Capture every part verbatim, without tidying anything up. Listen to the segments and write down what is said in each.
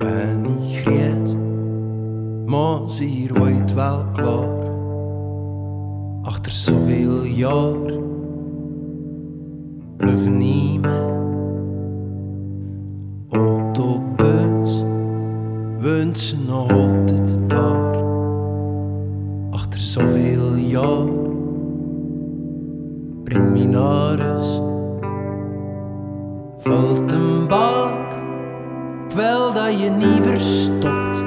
ben niet groot, maar zie hier ooit wel klaar. Achter zoveel jaar blijven niet meer. Autobus woont ze nog altijd daar. Achter zoveel jaar breng me naar huis. Vult een bak, ik wil dat je niet verstopt.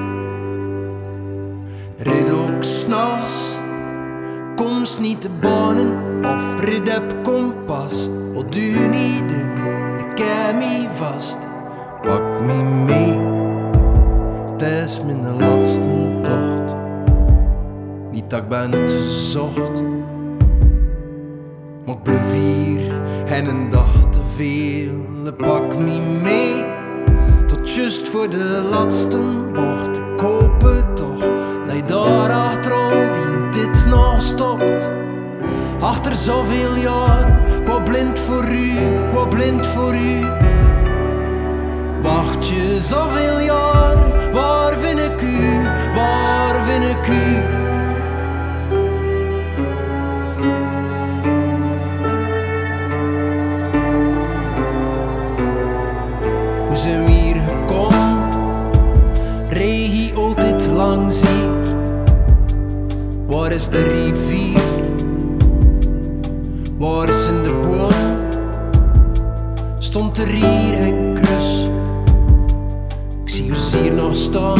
Rid ook s'nachts, komst niet te banen of rid op kompas. Wat duur niet doen, ik heb me vast. Pak me mee, het is mijn laatste tocht. Niet dat ik ben uitgezocht, maar ik blijf hier en een dag te veel. Pak me mee, tot just voor de laatste bocht. Ik hoop het toch, dat je daar achterop die dit nog stopt. Achter zoveel jaar, ik word blind voor u, ik word blind voor u. Wacht je zoveel jaar, waar vind ik u, waar vind ik u? Hoe zijn we hier gekomen? Regie altijd langs hier. Waar is de rivier? Waar is in de boom? Stond er hier een krus? Ik zie ons hier nog staan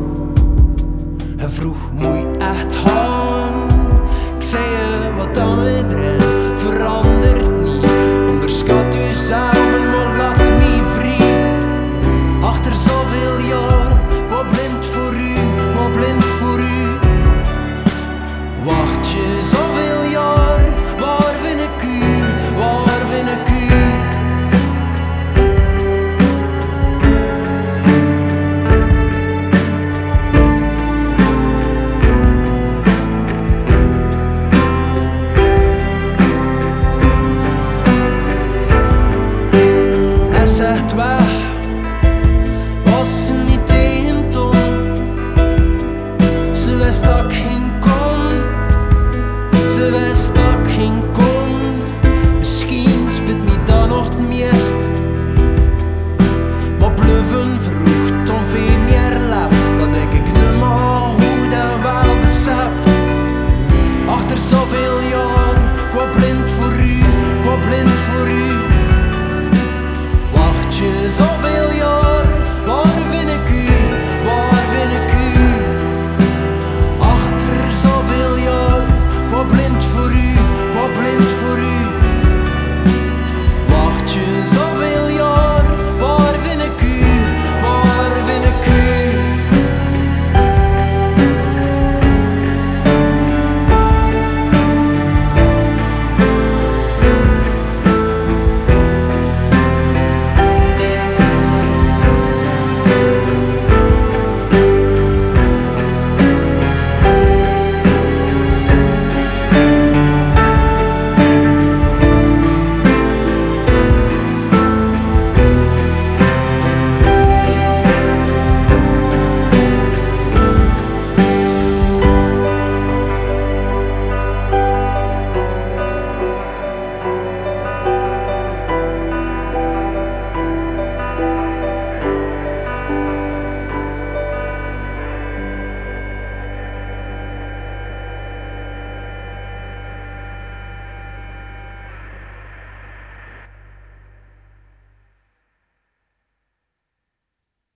en vroeg, moet je echt gaan? Ik zei je wat dan weer erin veranderen.